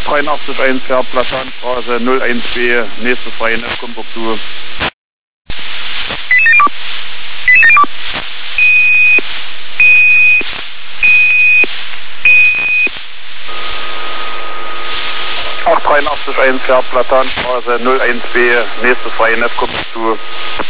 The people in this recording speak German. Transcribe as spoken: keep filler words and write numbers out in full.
dreiundachtzig eins Herr Platanstraße null eins B, nächste freie Netz kommt dazu. dreiundachtzig eins Herr Platanstraße null eins B, nächste freie Netz kommt dazu.